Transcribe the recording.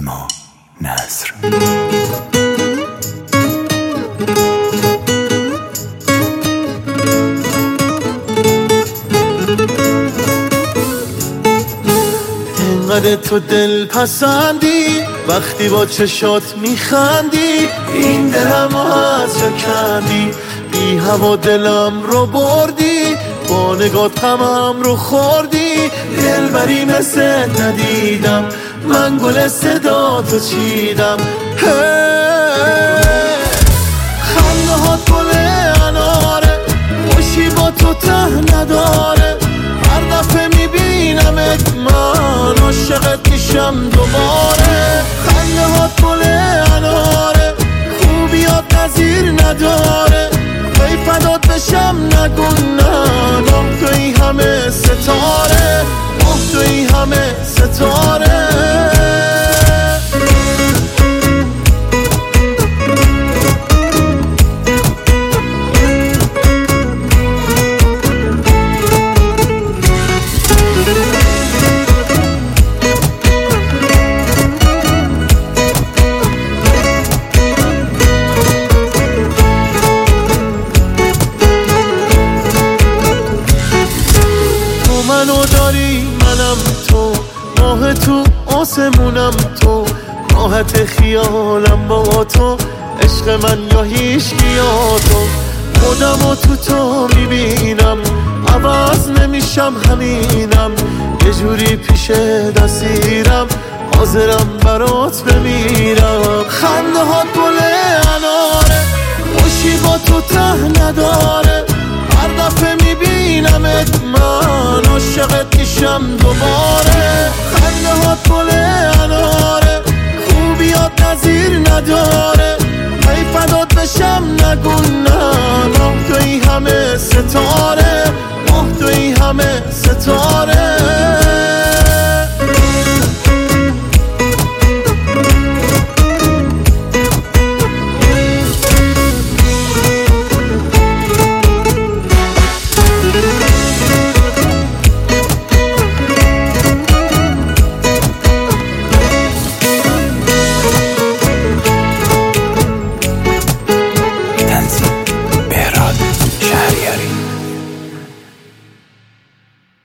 نیما نصر. انقدر تو دل پسندی وقتی با چشات میخندی، این دلم از جا کندی، بی هوا دلم رو بردی، با نگات غمم رو خوردی. دلبری مثل ندیدم، من گل صدا تو چیدم. خنده هات گل اناره، خوشی با تو ته نداره، هر دفعه میبینمت من عاشقت میشم دوباره. خنده هات گل اناره، خوبیات نظیر نداره، ای فدات بشم نگو نه، ماه توی همه ستاره، ماه توی همه ستاره. منو داری منم تو، ماه تو آسمونم تو، راحت خیالم با تو، عشق من یا هیچکی یا تو. خودمو تو میبینم، عوض نمیشم همینم، یه جوری پیش دستیرم، حاضرم برات بمیرم. خنده هات گل اناره، خوشی با تو ته نداره، هر دفعه میبینمت من عاشقت میشم دوباره. خنده هات گل اناره، خوبیات نظیر نداره، ای فدات بشم نگو نه، ماه توی همه ستاره، ماه توی همه ستاره.